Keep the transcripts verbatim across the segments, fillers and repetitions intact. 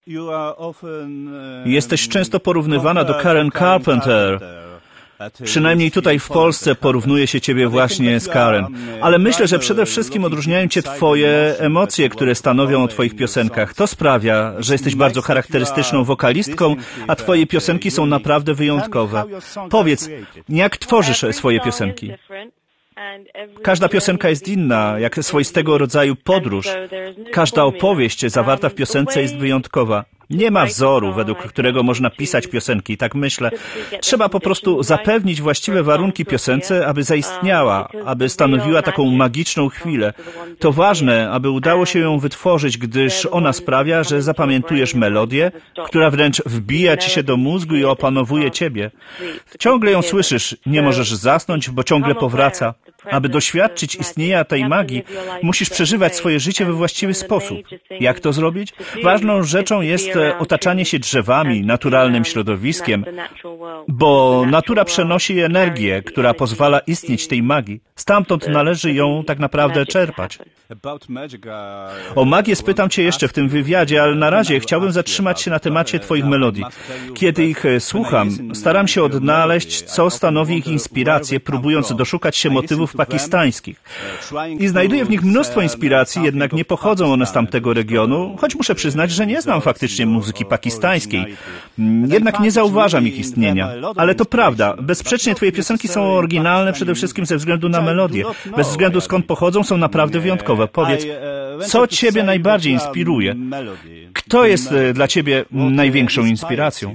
Jesteś często porównywana do Karen Carpenter. Przynajmniej tutaj w Polsce porównuje się ciebie właśnie z Karen. Ale myślę, że przede wszystkim odróżniają cię twoje emocje, które stanowią o twoich piosenkach. To sprawia, że jesteś bardzo charakterystyczną wokalistką, a twoje piosenki są naprawdę wyjątkowe. Powiedz, jak tworzysz swoje piosenki? Każda piosenka jest inna, jak swoistego rodzaju podróż. Każda opowieść zawarta w piosence jest wyjątkowa. Nie ma wzoru, według którego można pisać piosenki, tak myślę. Trzeba po prostu zapewnić właściwe warunki piosence, aby zaistniała, aby stanowiła taką magiczną chwilę. To ważne, aby udało się ją wytworzyć, gdyż ona sprawia, że zapamiętujesz melodię, która wręcz wbija ci się do mózgu i opanowuje ciebie. Ciągle ją słyszysz, nie możesz zasnąć, bo ciągle powraca. Aby doświadczyć istnienia tej magii, musisz przeżywać swoje życie we właściwy sposób. Jak to zrobić? Ważną rzeczą jest otaczanie się drzewami, naturalnym środowiskiem, bo natura przenosi energię, która pozwala istnieć tej magii. Stamtąd należy ją tak naprawdę czerpać. O magię spytam cię jeszcze w tym wywiadzie, ale na razie chciałbym zatrzymać się na temacie twoich melodii. Kiedy ich słucham, staram się odnaleźć, co stanowi ich inspirację, próbując doszukać się motywów pakistańskich. I znajduję w nich mnóstwo inspiracji, jednak nie pochodzą one z tamtego regionu, choć muszę przyznać, że nie znam faktycznie muzyki pakistańskiej. Jednak nie zauważam ich istnienia. Ale to prawda, bezsprzecznie twoje piosenki są oryginalne przede wszystkim ze względu na melodię. Bez względu skąd pochodzą, są naprawdę wyjątkowe. Powiedz, co ciebie najbardziej inspiruje? Kto jest dla ciebie największą inspiracją?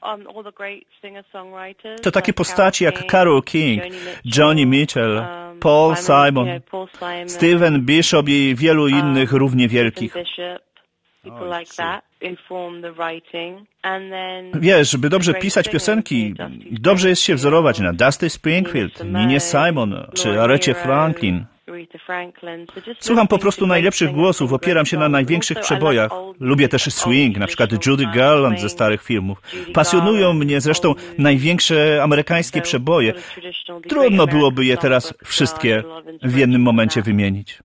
To takie postaci jak Carole King, Joni Mitchell, Paul Simon, Stephen Bishop i wielu innych równie wielkich. Wiesz, by dobrze pisać piosenki, dobrze jest się wzorować na Dusty Springfield, Ninie Simon czy Arecie Franklin. Słucham po prostu najlepszych głosów, opieram się na największych przebojach. Lubię też swing, na przykład Judy Garland ze starych filmów. Pasjonują mnie zresztą największe amerykańskie przeboje. Trudno byłoby je teraz wszystkie w jednym momencie wymienić.